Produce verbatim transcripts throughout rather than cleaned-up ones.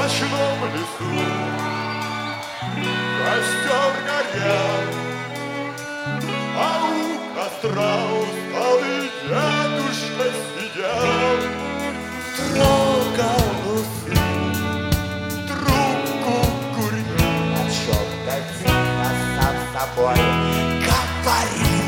ночном лесу костер горел, а у костра усталый дедушка сидел, трогал усы, трубку курил, о чем-то тихо сам собой говорил.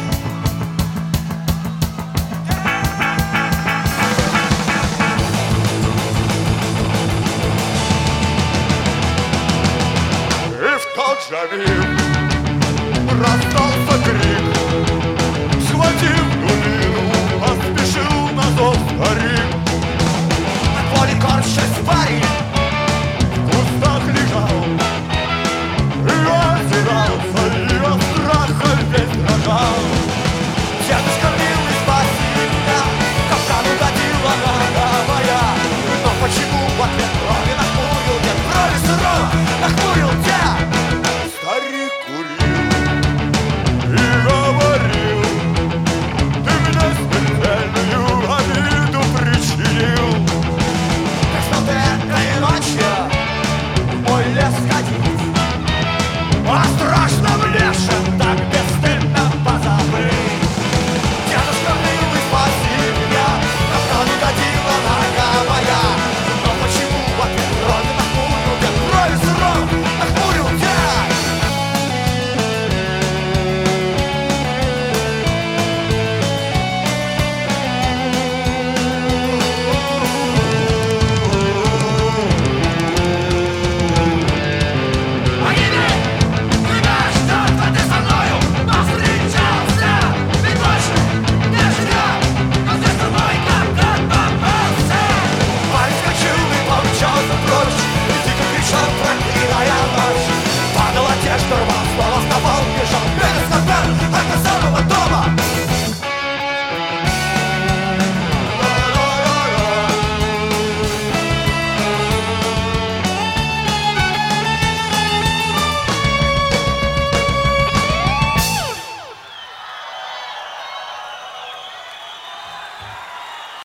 И в тот же миг